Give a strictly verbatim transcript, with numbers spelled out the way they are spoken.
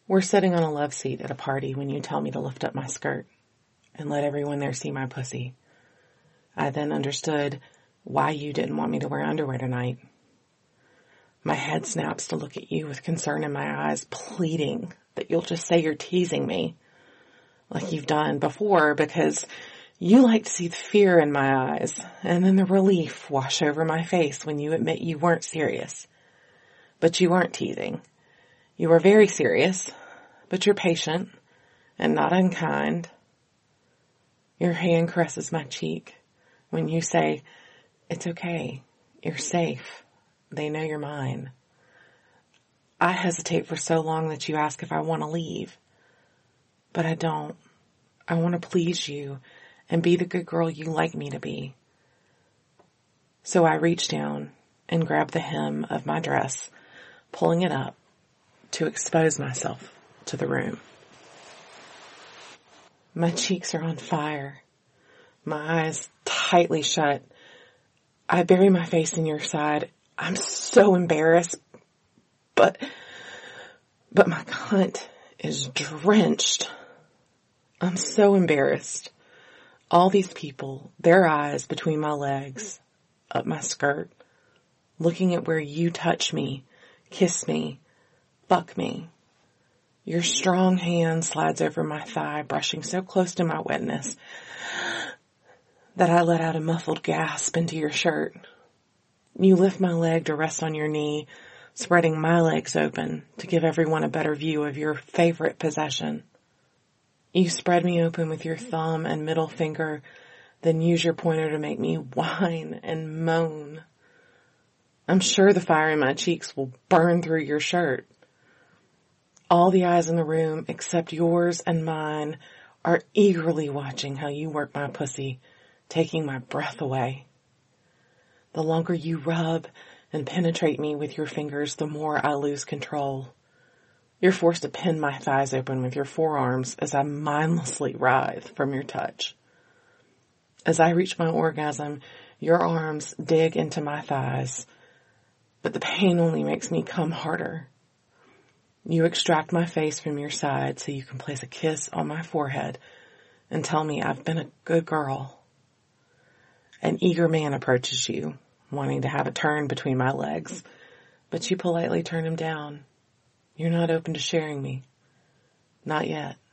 We're sitting on a love seat at a party when you tell me to lift up my skirt and let everyone there see my pussy. I then understood why you didn't want me to wear underwear tonight. My head snaps to look at you with concern in my eyes, pleading that you'll just say you're teasing me, like you've done before, because you like to see the fear in my eyes and then the relief wash over my face when you admit you weren't serious. But you weren't teasing. You were very serious, but you're patient and not unkind. Your hand caresses my cheek when you say, "It's okay. You're safe. They know you're mine." I hesitate for so long that you ask if I want to leave. But I don't. I want to please you and be the good girl you like me to be. So I reach down and grab the hem of my dress, pulling it up to expose myself to the room. My cheeks are on fire. My eyes tightly shut. I bury my face in your side. I'm so embarrassed, but, but my cunt is drenched. I'm so embarrassed. All these people, their eyes between my legs, up my skirt, looking at where you touch me, kiss me, fuck me. Your strong hand slides over my thigh, brushing so close to my wetness that I let out a muffled gasp into your shirt. You lift my leg to rest on your knee, spreading my legs open to give everyone a better view of your favorite possession. You spread me open with your thumb and middle finger, then use your pointer to make me whine and moan. I'm sure the fire in my cheeks will burn through your shirt. All the eyes in the room, except yours and mine, are eagerly watching how you work my pussy, taking my breath away. The longer you rub and penetrate me with your fingers, the more I lose control. You're forced to pin my thighs open with your forearms as I mindlessly writhe from your touch. As I reach my orgasm, your arms dig into my thighs, but the pain only makes me come harder. You extract my face from your side so you can place a kiss on my forehead and tell me I've been a good girl. An eager man approaches you, wanting to have a turn between my legs, but you politely turn him down. You're not open to sharing me. Not yet.